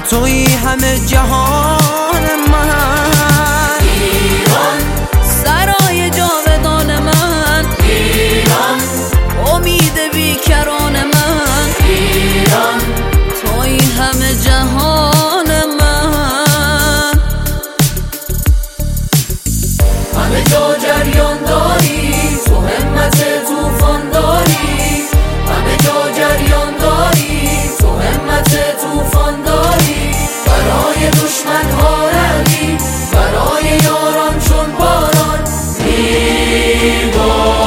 توی همه جهان من، ایران سرای جاودان من، ایران امید بیکران من، ایران توی همه جهان من. همه جا جریان داری، تو همت توفان داری، همه جا جریان داری، تو همت توفان داری، برای دشمن ها رهی، برای یاران چون باران میباری.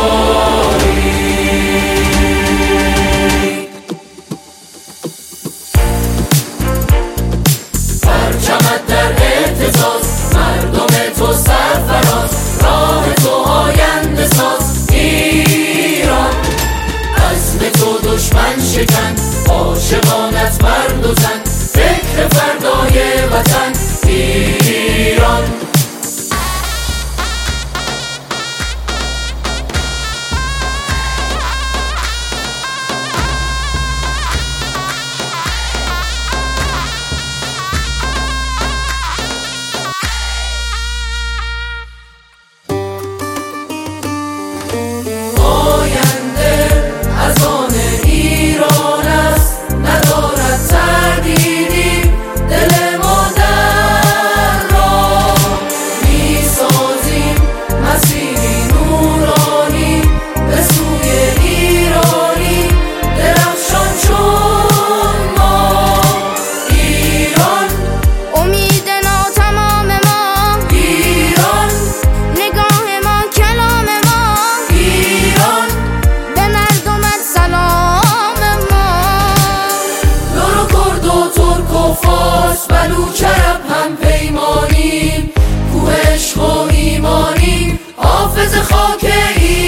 پرچمت در اهتزاز، مردم تو سرفراز، راه تو آینده ساز ایران. عزم تو دشمن شکن، عاشقانت مرد و زن، فکر فردای وطن ایران. آینده از آن ایران است، ندارد تردیدی، دل ما در راه میسازیم مسیری نورانی، به سوی ایرانی درخشان چون ما. ایران امید ناتمام ما، ایران نگاه ما کلام ما، ایران به مردمت سلام ما. لور و کرد و ترک و فارس، بلوچ عرب هم پیمانیم، کوه عشق و ایمانیم، حافظ خاک ایران.